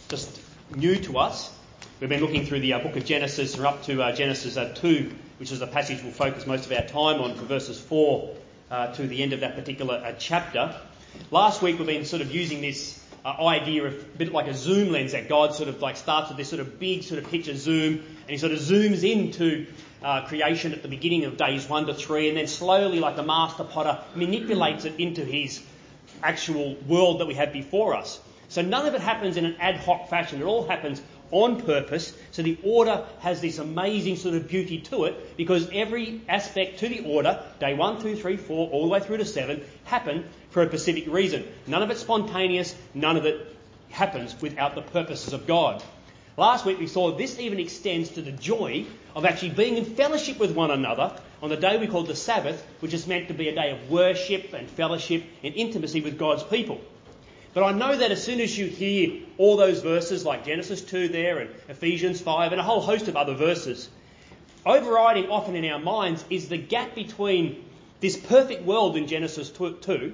just new to us, we've been looking through the book of Genesis. We're up to Genesis 2, which is the passage we'll focus most of our time on, from verses 4 to the end of that particular chapter. Last week we've been sort of using this idea of a bit like a zoom lens, that God sort of like starts with this sort of big sort of picture zoom, and he sort of zooms into creation at the beginning of days 1 to 3, and then slowly, like the master potter, manipulates it into his actual world that we have before us. So none of it happens in an ad hoc fashion. It all happens on purpose. So the order has this amazing sort of beauty to it, because every aspect to the order, day 1, 2, 3, 4, all the way through to 7, happen for a specific reason. None of it's spontaneous. None of it happens without the purposes of God. Last week we saw this even extends to the joy of actually being in fellowship with one another on the day we called the Sabbath, which is meant to be a day of worship and fellowship and intimacy with God's people. But I know that as soon as you hear all those verses like Genesis 2 there and Ephesians 5 and a whole host of other verses, overriding often in our minds is the gap between this perfect world in Genesis 2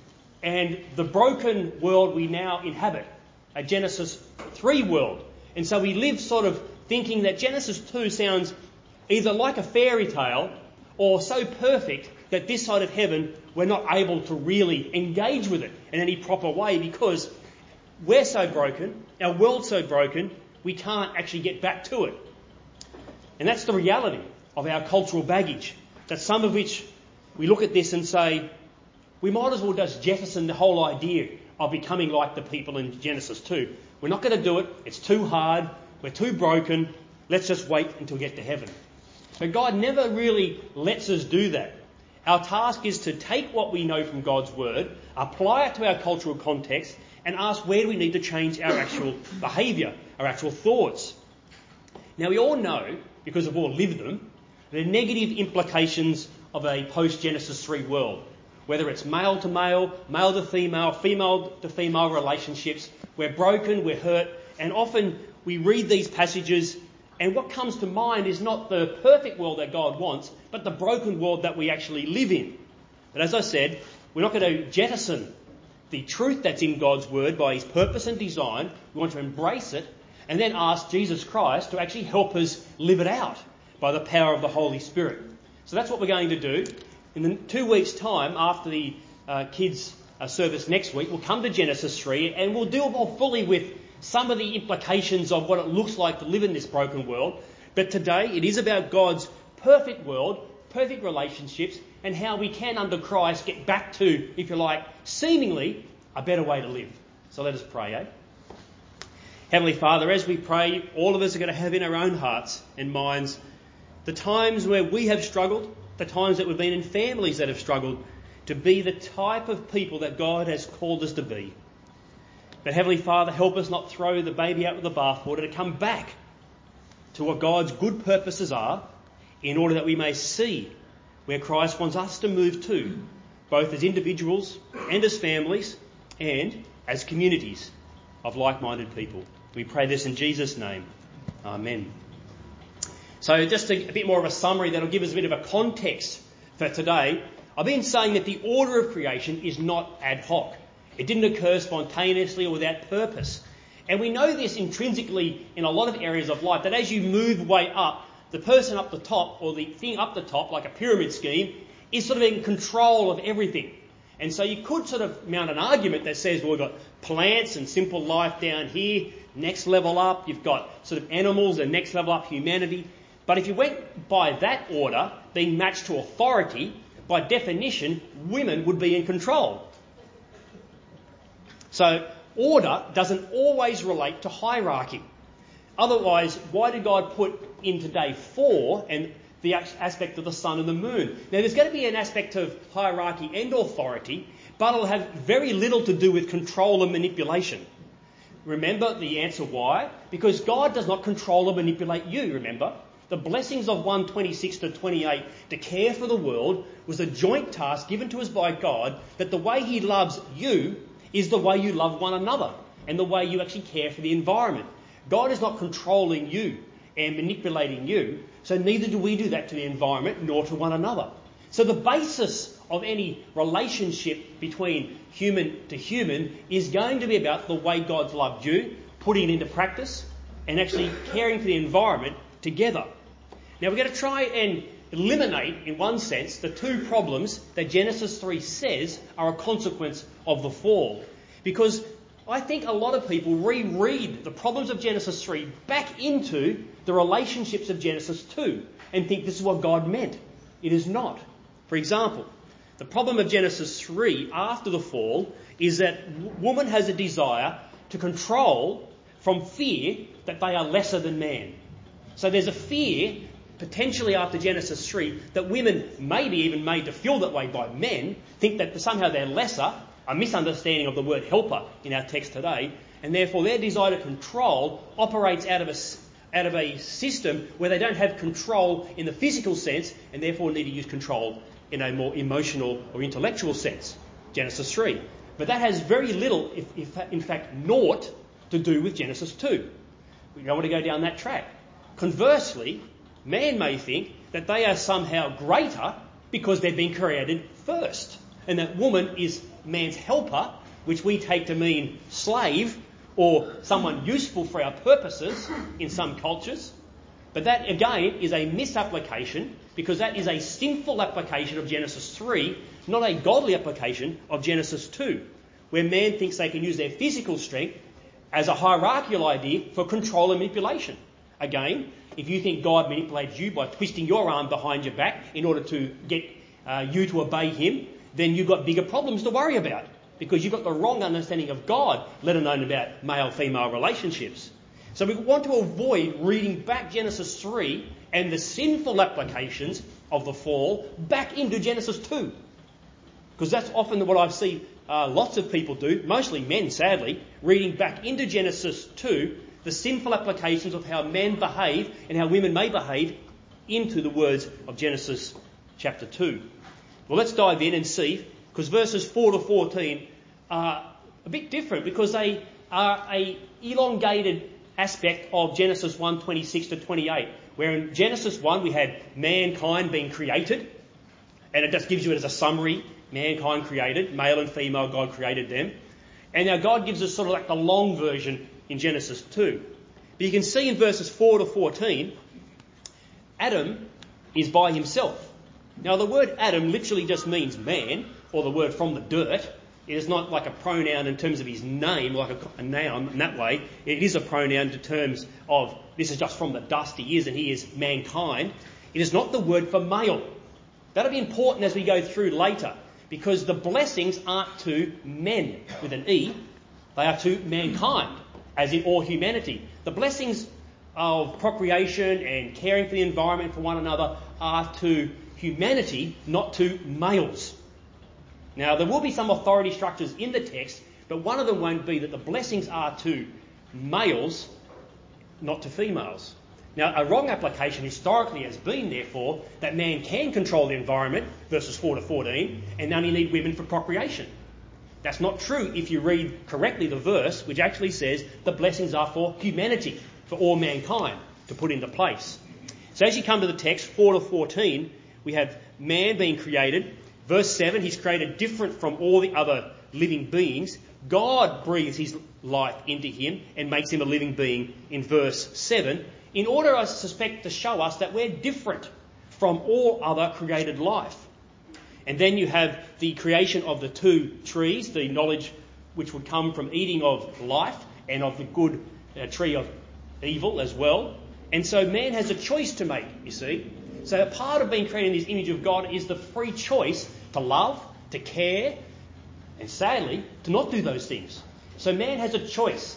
and the broken world we now inhabit, a Genesis 3 world. And so we live sort of thinking that Genesis 2 sounds either like a fairy tale or so perfect that this side of heaven we're not able to really engage with it in any proper way, because we're so broken, our world's so broken, we can't actually get back to it. And that's the reality of our cultural baggage, that some of which we look at this and say, we might as well just jettison the whole idea of becoming like the people in Genesis 2. We're not going to do it. It's too hard. We're too broken. Let's just wait until we get to heaven. But God never really lets us do that. Our task is to take what we know from God's word, apply it to our cultural context, and ask where do we need to change our actual behaviour, our actual thoughts. Now we all know, because we've all lived them, the negative implications of a post-Genesis 3 world. Whether it's male to female relationships, we're broken, we're hurt, and often we read these passages and what comes to mind is not the perfect world that God wants, but the broken world that we actually live in. But as I said, we're not going to jettison the truth that's in God's word by his purpose and design. We want to embrace it and then ask Jesus Christ to actually help us live it out by the power of the Holy Spirit. So that's what we're going to do. In 2 weeks' time, after the kids' service next week, we'll come to Genesis 3 and we'll deal more fully with some of the implications of what it looks like to live in this broken world. But today it is about God's perfect world, perfect relationships, and how we can, under Christ, get back to, if you like, seemingly a better way to live. So let us pray, Heavenly Father, as we pray, all of us are going to have in our own hearts and minds the times where we have struggled, the times that we've been in families that have struggled to be the type of people that God has called us to be. But Heavenly Father, help us not throw the baby out with the bathwater, to come back to what God's good purposes are, in order that we may see where Christ wants us to move to, both as individuals and as families and as communities of like-minded people. We pray this in Jesus' name. Amen. So just a bit more of a summary that'll give us a bit of a context for today. I've been saying that the order of creation is not ad hoc. It didn't occur spontaneously or without purpose. And we know this intrinsically in a lot of areas of life, that as you move way up, the person up the top, or the thing up the top, like a pyramid scheme, is sort of in control of everything. And so you could sort of mount an argument that says, well, we've got plants and simple life down here, next level up, you've got sort of animals, and next level up humanity. But if you went by that order, being matched to authority, by definition, women would be in control. So order doesn't always relate to hierarchy. Otherwise, why did God put into day 4 and the aspect of the sun and the moon? Now, there's going to be an aspect of hierarchy and authority, but it'll have very little to do with control and manipulation. Remember the answer why? Because God does not control or manipulate you, remember? The blessings of 1:26 to 28 to care for the world was a joint task given to us by God, that the way he loves you is the way you love one another and the way you actually care for the environment. God is not controlling you and manipulating you, so neither do we do that to the environment nor to one another. So the basis of any relationship between human to human is going to be about the way God's loved you, putting it into practice, and actually caring for the environment together. Now we're going to try and eliminate, in one sense, the two problems that Genesis 3 says are a consequence of the fall. Because I think a lot of people reread the problems of Genesis 3 back into the relationships of Genesis 2 and think this is what God meant. It is not. For example, the problem of Genesis 3 after the fall is that woman has a desire to control from fear that they are lesser than man. So there's a fear, potentially after Genesis 3, that women may be even made to feel that way by men, think that somehow they're lesser, a misunderstanding of the word helper in our text today, and therefore their desire to control operates out of a system where they don't have control in the physical sense and therefore need to use control in a more emotional or intellectual sense. Genesis 3. But that has very little, if in fact naught, to do with Genesis 2. We don't want to go down that track. Conversely, man may think that they are somehow greater because they've been created first, and that woman is man's helper, which we take to mean slave or someone useful for our purposes in some cultures. But that, again, is a misapplication, because that is a sinful application of Genesis 3, not a godly application of Genesis 2, where man thinks they can use their physical strength as a hierarchical idea for control and manipulation. Again, if you think God manipulates you by twisting your arm behind your back in order to get you to obey him, then you've got bigger problems to worry about, because you've got the wrong understanding of God, let alone about male-female relationships. So we want to avoid reading back Genesis 3 and the sinful applications of the fall back into Genesis 2. Because that's often what I see lots of people do, mostly men sadly, reading back into Genesis 2 the sinful applications of how men behave and how women may behave into the words of Genesis chapter 2. Well, let's dive in and see, because verses 4 to 14 are a bit different, because they are a elongated aspect of Genesis 1, 26 to 28, where in Genesis 1 we had mankind being created, and it just gives you it as a summary, mankind created, male and female, God created them. And now God gives us sort of like the long version in Genesis 2. But you can see in verses 4 to 14, Adam is by himself. Now the word Adam literally just means man, or the word from the dirt. It is not like a pronoun in terms of his name, like a noun in that way. It is a pronoun in terms of this is just from the dust he is, and he is mankind. It is not the word for male. That'll be important as we go through later, because the blessings aren't to men with an E, they are to mankind, as in all humanity. The blessings of procreation and caring for the environment for one another are to humanity, not to males. Now, there will be some authority structures in the text, but one of them won't be that the blessings are to males, not to females. Now, a wrong application historically has been, therefore, that man can control the environment, verses 4 to 14, and only need women for procreation. That's not true if you read correctly the verse, which actually says the blessings are for humanity, for all mankind, to put into place. So as you come to the text, 4 to 14, we have man being created. Verse 7, he's created different from all the other living beings. God breathes his life into him and makes him a living being in verse 7, in order, I suspect, to show us that we're different from all other created life. And then you have the creation of the two trees, the knowledge which would come from eating of life and of the good tree of evil as well. And so man has a choice to make, you see. So a part of being created in this image of God is the free choice to love, to care, and sadly, to not do those things. So man has a choice.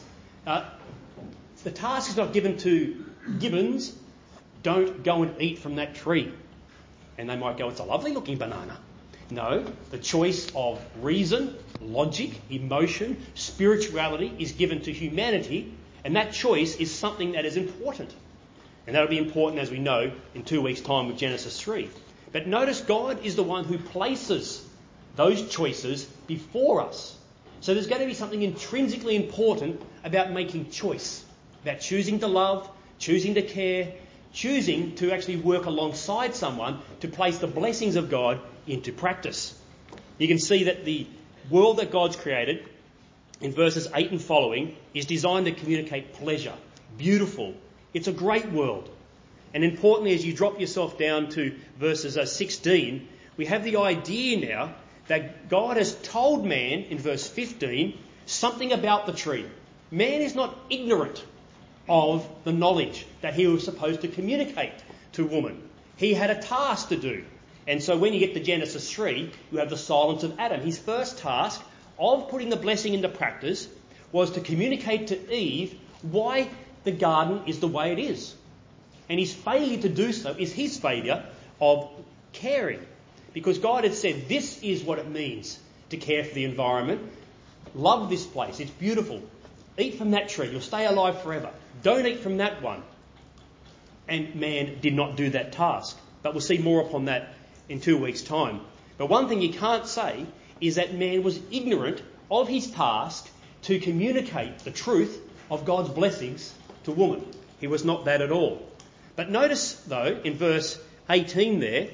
The task is not given to gibbons, don't go and eat from that tree. And they might go, it's a lovely looking banana. No, the choice of reason, logic, emotion, spirituality is given to humanity, and that choice is something that is important. And that'll be important, as we know, in 2 weeks' time with Genesis 3. But notice God is the one who places those choices before us. So there's going to be something intrinsically important about making choice, about choosing to love, choosing to care, choosing to actually work alongside someone to place the blessings of God into practice. You can see that the world that God's created in verses 8 and following is designed to communicate pleasure, beautiful. It's a great world. And importantly, as you drop yourself down to verses 16, we have the idea now that God has told man in verse 15 something about the tree. Man is not ignorant of the knowledge that he was supposed to communicate to woman. He had a task to do. And so when you get to Genesis 3, you have the silence of Adam. His first task of putting the blessing into practice was to communicate to Eve why the garden is the way it is. And his failure to do so is his failure of caring. Because God had said, this is what it means to care for the environment. Love this place. It's beautiful. Eat from that tree. You'll stay alive forever. Don't eat from that one. And man did not do that task. But we'll see more upon that in 2 weeks' time. But one thing you can't say is that man was ignorant of his task to communicate the truth of God's blessings to woman. He was not that at all. But notice, though, in verse 18 there,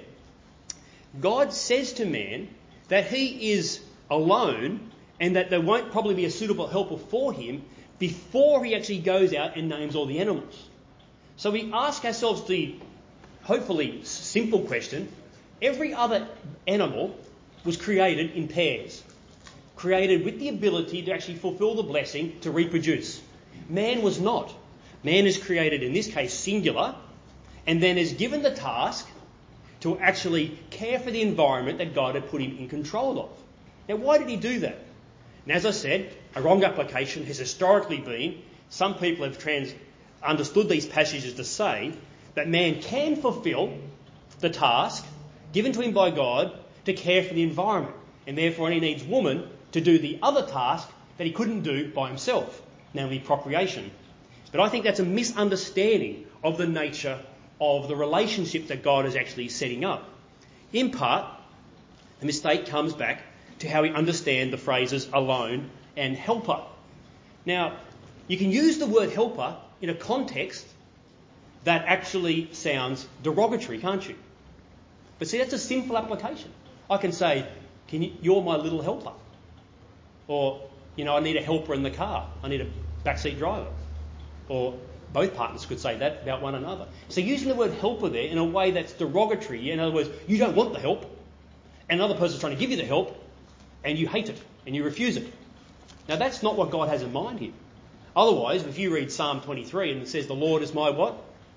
God says to man that he is alone and that there won't probably be a suitable helper for him before he actually goes out and names all the animals. So we ask ourselves the hopefully simple question: every other animal was created in pairs, created with the ability to actually fulfill the blessing to reproduce. Man was not. Man is created, in this case, singular, and then is given the task to actually care for the environment that God had put him in control of. Now, why did he do that? And as I said, a wrong application has historically been, some people have understood these passages to say that man can fulfill the task given to him by God to care for the environment, and therefore he needs woman to do the other task that he couldn't do by himself, namely procreation. But I think that's a misunderstanding of the nature of the relationship that God is actually setting up. In part, the mistake comes back to how we understand the phrases alone and helper. Now, you can use the word helper in a context that actually sounds derogatory, can't you? But see, that's a simple application. I can say, you're my little helper. Or, I need a helper in the car. I need a backseat driver. Or both partners could say that about one another. So using the word helper there in a way that's derogatory, in other words, you don't want the help, and another person's trying to give you the help, and you hate it, and you refuse it. Now that's not what God has in mind here. Otherwise, if you read Psalm 23 and it says, the Lord is my what?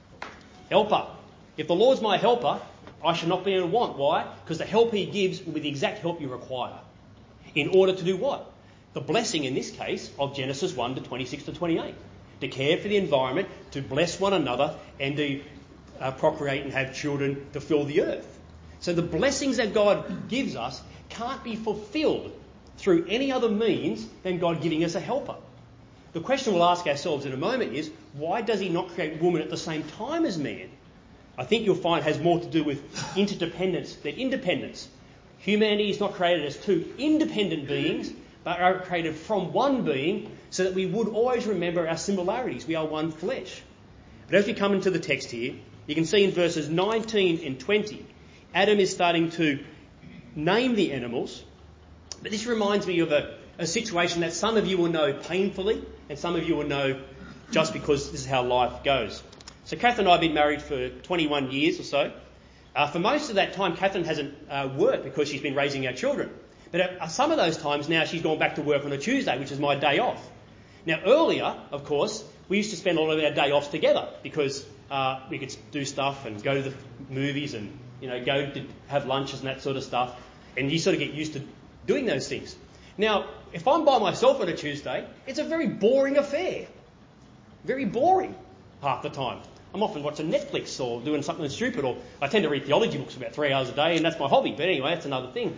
Helper. If the Lord's my helper, I shall not be in want. Why? Because the help he gives will be the exact help you require. In order to do what? The blessing, in this case, of Genesis 1 to 26 to 28. To care for the environment, to bless one another, and to procreate and have children to fill the earth. So the blessings that God gives us can't be fulfilled through any other means than God giving us a helper. The question we'll ask ourselves in a moment is, why does he not create woman at the same time as man? I think you'll find it has more to do with interdependence than independence. Humanity is not created as two independent beings, but are created from one being, so that we would always remember our similarities. We are one flesh. But as we come into the text here, you can see in verses 19 and 20, Adam is starting to name the animals. But this reminds me of a situation that some of you will know painfully, and some of you will know just because this is how life goes. So Catherine and I have been married for 21 years or so. For most of that time, Catherine hasn't worked because she's been raising our children. But at some of those times now, she's gone back to work on a Tuesday, which is my day off. Now, earlier, of course, we used to spend a lot of our day offs together because we could do stuff and go to the movies and, go to have lunches and that sort of stuff. And you sort of get used to doing those things. Now, if I'm by myself on a Tuesday, it's a very boring affair. Very boring half the time. I'm often watching Netflix or doing something stupid, or I tend to read theology books for about 3 hours a day, and that's my hobby. But anyway, that's another thing.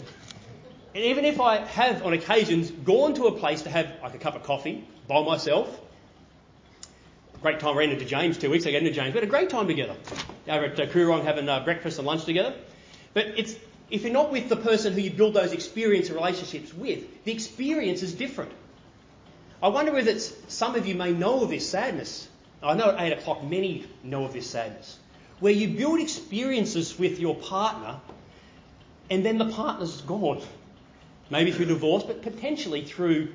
And even if I have, on occasions, gone to a place to have like a cup of coffee by myself, great time. I ran into James 2 weeks ago. I got into James. We had a great time together. Over at Coorong having breakfast and lunch together. But if you're not with the person who you build those experience and relationships with, the experience is different. I wonder whether some of you may know of this sadness. I know at 8 o'clock many know of this sadness, where you build experiences with your partner and then the partner's gone. Maybe through divorce, but potentially through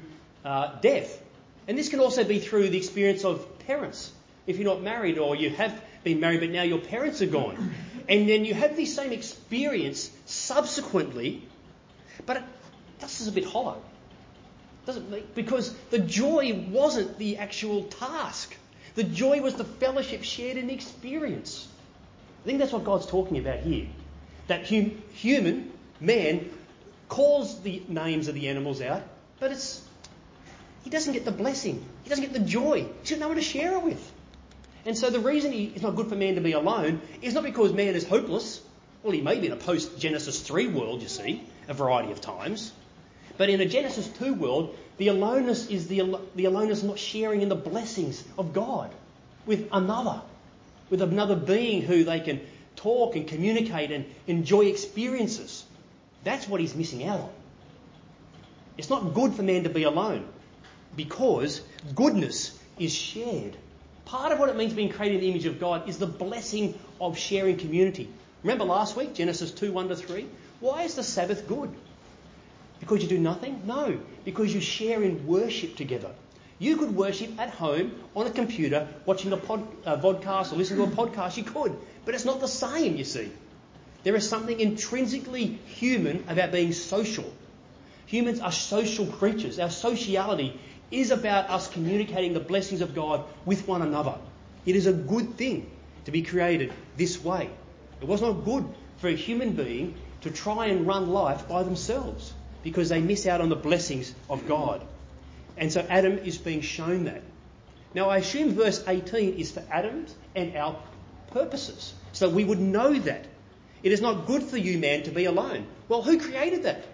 death. And this can also be through the experience of parents. If you're not married or you have been married but now your parents are gone. And then you have this same experience subsequently, but it just is a bit hollow. Doesn't, because the joy wasn't the actual task. The joy was the fellowship shared in the experience. I think that's what God's talking about here. That human, man, calls the names of the animals out, but he doesn't get the blessing. He doesn't get the joy. He's got no one to share it with. And so the reason it's not good for man to be alone is not because man is hopeless. Well, he may be in a post-Genesis 3 world, you see, a variety of times. But in a Genesis 2 world, the aloneness is the aloneness not sharing in the blessings of God with another being who they can talk and communicate and enjoy experiences. That's what he's missing out on. It's not good for man to be alone because goodness is shared. Part of what it means being created in the image of God is the blessing of sharing community. Remember last week, Genesis 2, 1-3? Why is the Sabbath good? Because you do nothing? No, because you share in worship together. You could worship at home on a computer, watching a vodcast or listening to a podcast. You could, but it's not the same, you see. There is something intrinsically human about being social. Humans are social creatures. Our sociality is about us communicating the blessings of God with one another. It is a good thing to be created this way. It was not good for a human being to try and run life by themselves because they miss out on the blessings of God. And so Adam is being shown that. Now I assume verse 18 is for Adam's and our purposes, so we would know that. It is not good for you, man, to be alone. Well, who created that?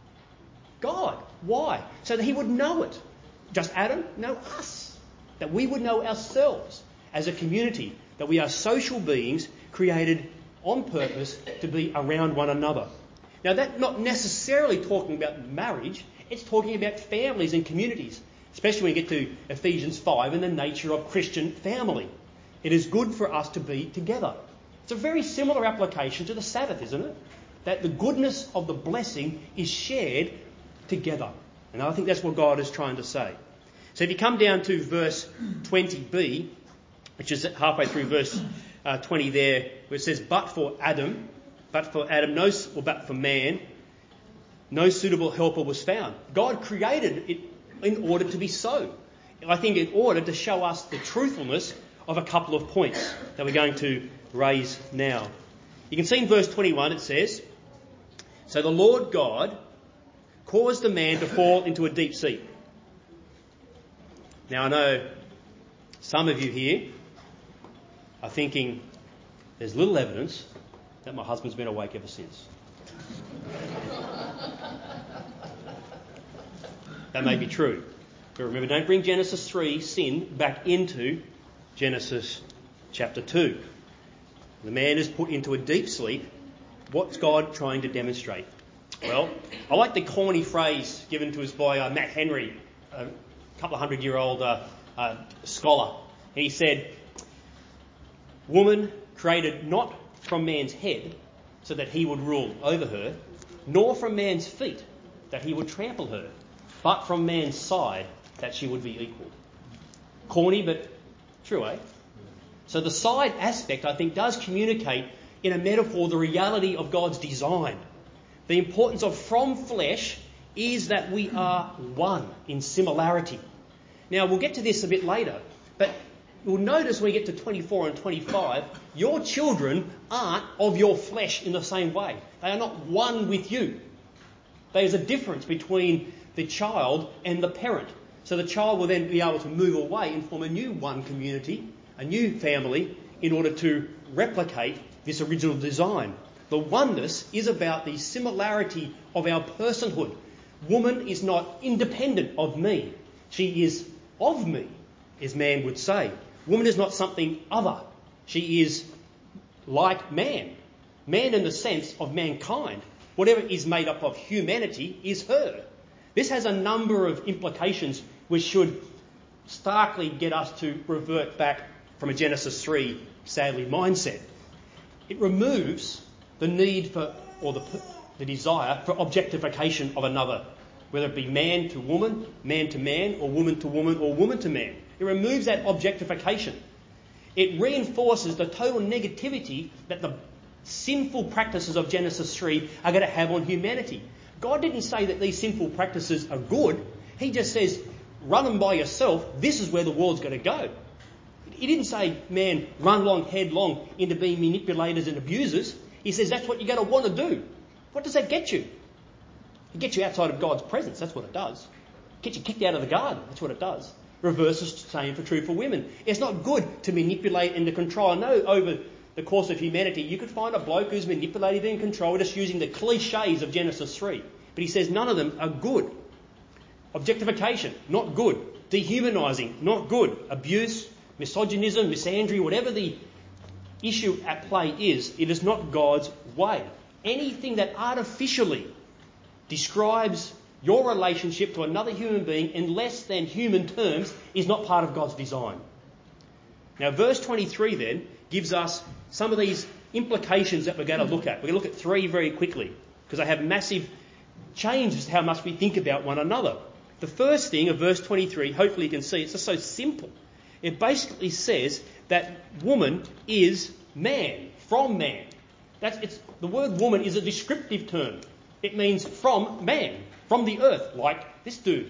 God. Why? So that he would know it. Just Adam? No, us. That we would know ourselves as a community, that we are social beings created on purpose to be around one another. Now, that's not necessarily talking about marriage. It's talking about families and communities, especially when you get to Ephesians 5 and the nature of Christian family. It is good for us to be together. It's a very similar application to the Sabbath, isn't it? That the goodness of the blessing is shared together. And I think that's what God is trying to say. So if you come down to verse 20b, which is halfway through verse 20 there, where it says, but for man, no suitable helper was found. God created it in order to be so. I think in order to show us the truthfulness of a couple of points that we're going to raise now. You can see in verse 21 it says, so the Lord God caused the man to fall into a deep sleep. Now I know some of you here are thinking there's little evidence that my husband's been awake ever since. That may be true. But remember, don't bring Genesis 3, sin, back into Genesis chapter 2. The man is put into a deep sleep. What's God trying to demonstrate? Well, I like the corny phrase given to us by Matt Henry, a couple of 100-year-old scholar. He said, woman created not from man's head so that he would rule over her, nor from man's feet that he would trample her, but from man's side that she would be equalled. Corny, but true, eh? So the side aspect, I think, does communicate in a metaphor the reality of God's design. The importance of from flesh is that we are one in similarity. Now, we'll get to this a bit later, but you'll notice when we get to 24 and 25, your children aren't of your flesh in the same way. They are not one with you. There's a difference between the child and the parent. So the child will then be able to move away and form a new one community, a new family, in order to replicate this original design. The oneness is about the similarity of our personhood. Woman is not independent of me. She is of me, as man would say. Woman is not something other. She is like man. Man in the sense of mankind. Whatever is made up of humanity is her. This has a number of implications which should starkly get us to revert back from a Genesis 3, sadly, mindset. It removes the need for, or the desire for objectification of another whether it be man to man, or woman to woman, or woman to man. It removes that objectification. It reinforces the total negativity that the sinful practices of Genesis 3 are going to have on humanity. God didn't say that these sinful practices are good. He just says, run them by yourself. This is where the world's going to go. He didn't say, man, run headlong into being manipulators and abusers. He says that's what you're going to want to do. What does that get you? It gets you outside of God's presence. That's what it does. It gets you kicked out of the garden. That's what it does. Reverses the same true for women. It's not good to manipulate and to control. I know over the course of humanity you could find a bloke who's manipulated and controlled just using the cliches of Genesis 3. But he says none of them are good. Objectification, not good. Dehumanising, not good. Abuse, misogynism, misandry, whatever the issue at play is, it is not God's way. Anything that artificially describes your relationship to another human being in less than human terms is not part of God's design. Now, verse 23 then gives us some of these implications that we're going to look at. We're going to look at three very quickly because they have massive changes to how much we think about one another. The first thing of verse 23, hopefully you can see, it's just so simple. It basically says that woman is man, from man. The word woman is a descriptive term. It means from man, from the earth, like this dude.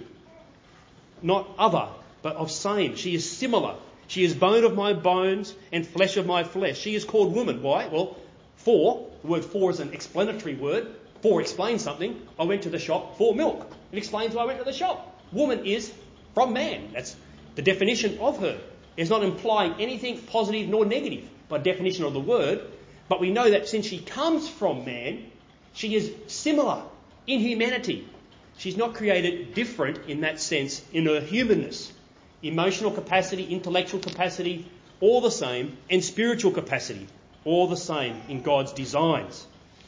Not other, but of same. She is similar. She is bone of my bones and flesh of my flesh. She is called woman. Why? Well, the word for is an explanatory word. For explains something. I went to the shop for milk. It explains why I went to the shop. Woman is from man. That's the definition of her. It's not implying anything positive nor negative by definition of the word. But we know that since she comes from man, she is similar in humanity. She's not created different in that sense in her humanness. Emotional capacity, intellectual capacity, all the same, and spiritual capacity, all the same in God's designs.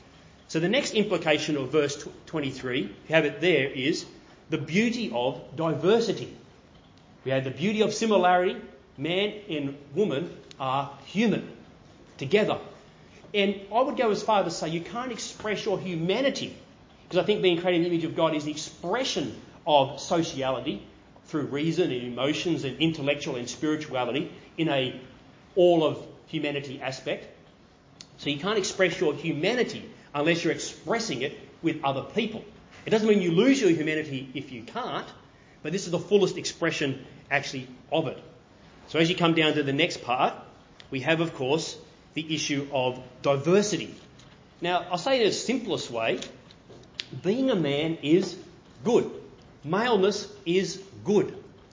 So the next implication of verse 23, if you have it there, is the beauty of diversity. We have the beauty of similarity. Man and woman are human together. And I would go as far as to say you can't express your humanity, because I think being created in the image of God is the expression of sociality through reason and emotions and intellectual and spirituality in a all of humanity aspect. So you can't express your humanity unless you're expressing it with other people. It doesn't mean you lose your humanity if you can't, but this is the fullest expression actually of it. So as you come down to the next part, we have, of course, the issue of diversity. Now, I'll say it in the simplest way. Being a man is good. Maleness is good.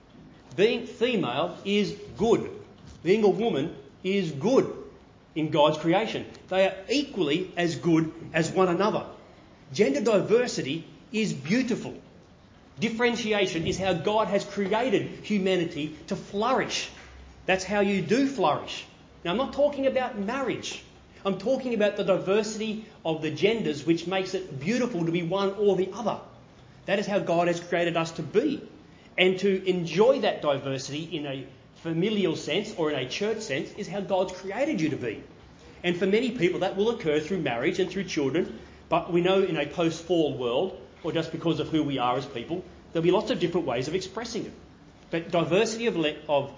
Being female is good. Being a woman is good in God's creation. They are equally as good as one another. Gender diversity is beautiful. Differentiation is how God has created humanity to flourish. That's how you do flourish. Now, I'm not talking about marriage. I'm talking about the diversity of the genders, which makes it beautiful to be one or the other. That is how God has created us to be. And to enjoy that diversity in a familial sense or in a church sense is how God's created you to be. And for many people that will occur through marriage and through children, but we know in a post-fall world, or just because of who we are as people, there'll be lots of different ways of expressing it. But diversity of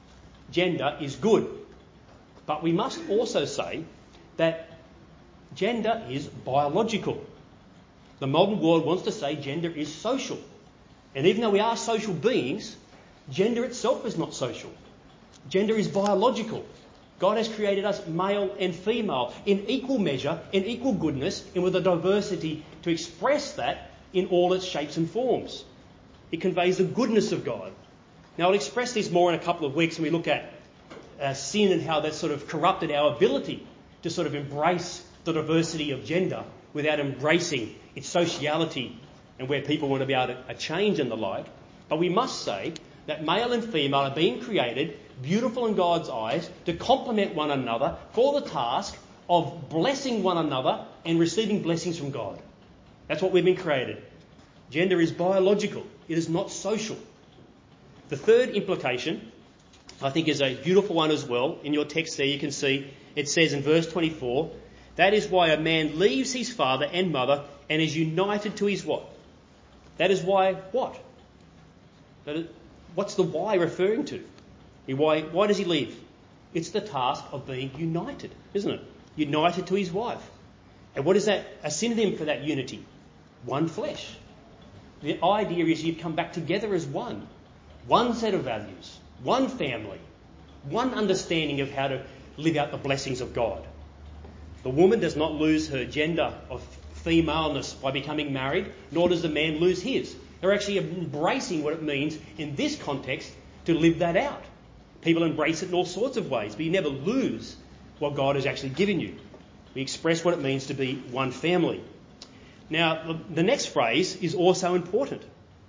gender is good. But we must also say that gender is biological. The modern world wants to say gender is social. And even though we are social beings, gender itself is not social. Gender is biological. God has created us male and female in equal measure, in equal goodness, and with a diversity to express that in all its shapes and forms. It conveys the goodness of God. Now, I'll express this more in a couple of weeks when we look at sin and how that's sort of corrupted our ability to sort of embrace the diversity of gender without embracing its sociality and where people want to be able to change and the like. But we must say that male and female are being created beautiful in God's eyes to complement one another for the task of blessing one another and receiving blessings from God. That's what we've been created. Gender is biological. It is not social. The third implication, I think, is a beautiful one as well. In your text there you can see it says in verse 24, that is why a man leaves his father and mother and is united to his what? That is why what? What's the why referring to? Why does he leave? It's the task of being united, isn't it? United to his wife. And what is that? A synonym for that unity? One flesh. The idea is you come back together as one. One set of values. One family. One understanding of how to live out the blessings of God. The woman does not lose her gender of femaleness by becoming married, nor does the man lose his. They're actually embracing what it means in this context to live that out. People embrace it in all sorts of ways, but you never lose what God has actually given you. We express what it means to be one family. Now, the next phrase is also important.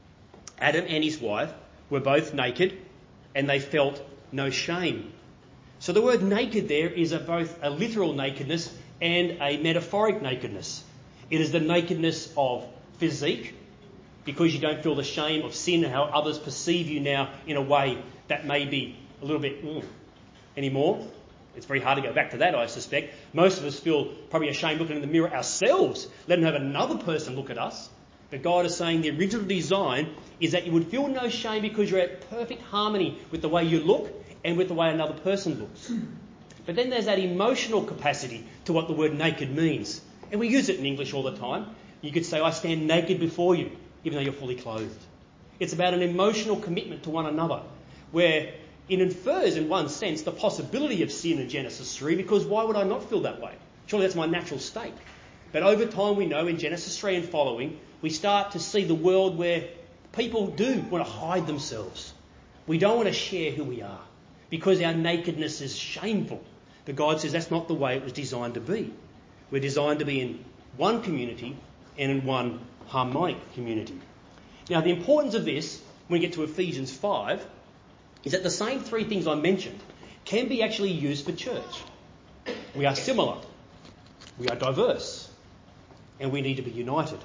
Adam and his wife were both naked and they felt no shame. So the word naked there is both a literal nakedness and a metaphoric nakedness. It is the nakedness of physique, because you don't feel the shame of sin and how others perceive you now in a way that may be a little bit anymore. It's very hard to go back to that, I suspect. Most of us feel probably ashamed looking in the mirror ourselves, let alone have another person look at us. But God is saying the original design is that you would feel no shame because you're at perfect harmony with the way you look and with the way another person looks. But then there's that emotional capacity to what the word naked means. And we use it in English all the time. You could say, I stand naked before you, even though you're fully clothed. It's about an emotional commitment to one another, where it infers, in one sense, the possibility of sin in Genesis 3, because why would I not feel that way? Surely that's my natural state. But over time we know in Genesis 3 and following, we start to see the world where people do want to hide themselves. We don't want to share who we are because our nakedness is shameful. But God says that's not the way it was designed to be. We're designed to be in one community and in one harmonic community. Now, the importance of this, when we get to Ephesians 5, is that the same three things I mentioned can be actually used for church. We are similar, we are diverse, and we need to be united.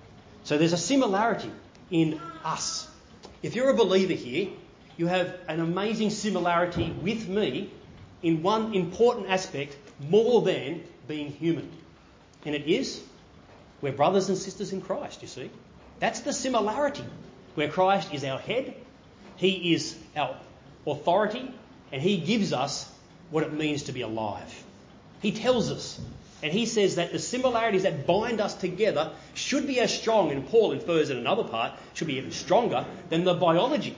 So there's a similarity in us. If you're a believer here, you have an amazing similarity with me in one important aspect more than being human. And it is, we're brothers and sisters in Christ, you see. That's the similarity, where Christ is our head, he is our authority, and he gives us what it means to be alive. He tells us, and he says that the similarities that bind us together should be as strong, and Paul infers in another part, should be even stronger than the biology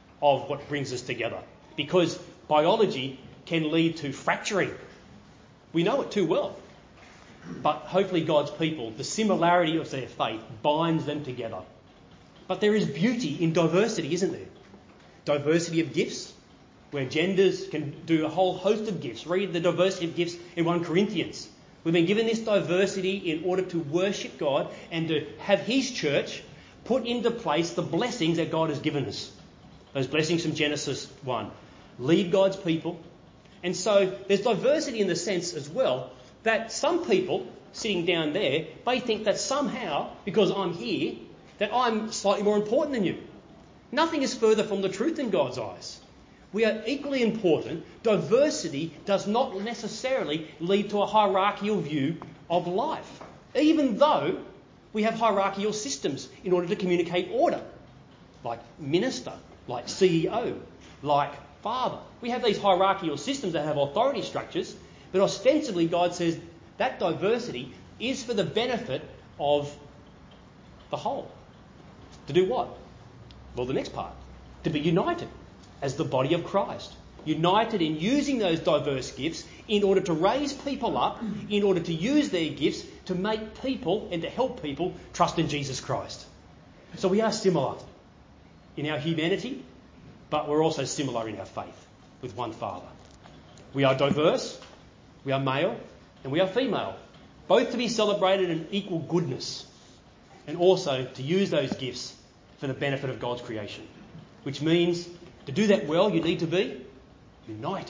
of what brings us together. Because biology can lead to fracturing. We know it too well. But hopefully God's people, the similarity of their faith binds them together. But there is beauty in diversity, isn't there? Diversity of gifts, where genders can do a whole host of gifts. Read the diversity of gifts in 1 Corinthians. We've been given this diversity in order to worship God and to have his church put into place the blessings that God has given us. Those blessings from Genesis 1. Lead God's people. And so there's diversity in the sense as well that some people sitting down there, they think that somehow, because I'm here, that I'm slightly more important than you. Nothing is further from the truth in God's eyes. We are equally important. Diversity does not necessarily lead to a hierarchical view of life, even though we have hierarchical systems in order to communicate order, like minister, like CEO, like father. We have these hierarchical systems that have authority structures, but ostensibly God says that diversity is for the benefit of the whole. To do what? Well, the next part. To be united as the body of Christ. United in using those diverse gifts in order to raise people up, in order to use their gifts to make people and to help people trust in Jesus Christ. So we are similar in our humanity, but we're also similar in our faith with one Father. We are diverse, we are male, and we are female, both to be celebrated in equal goodness, and also to use those gifts for the benefit of God's creation, which means to do that well, you need to be united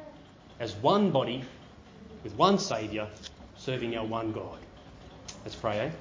as one body with one Saviour serving our one God. Let's pray, eh?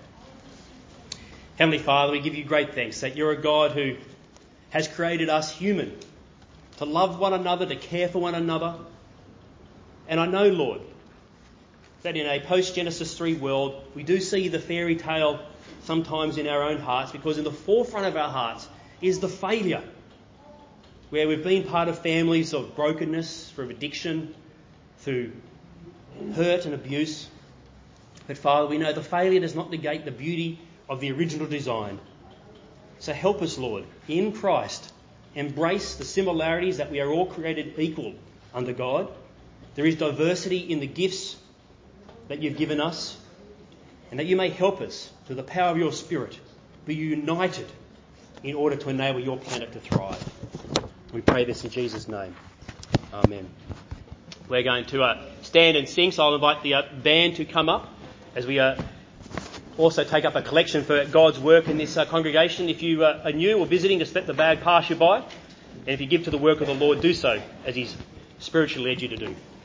Heavenly Father, we give you great thanks that you're a God who has created us human, to love one another, to care for one another. And I know, Lord, that in a post-Genesis 3 world, we do see the fairy tale sometimes in our own hearts, because in the forefront of our hearts is the failure, where we've been part of families of brokenness, through addiction, through hurt and abuse. But Father, we know the failure does not negate the beauty of the original design. So help us, Lord, in Christ, embrace the similarities that we are all created equal under God. There is diversity in the gifts that you've given us, and that you may help us, through the power of your Spirit, be united in order to enable your planet to thrive. We pray this in Jesus' name. Amen. We're going to stand and sing, so I'll invite the band to come up as we also take up a collection for God's work in this congregation. If you are new or visiting, just let the bag pass you by. And if you give to the work of the Lord, do so as He's spiritually led you to do.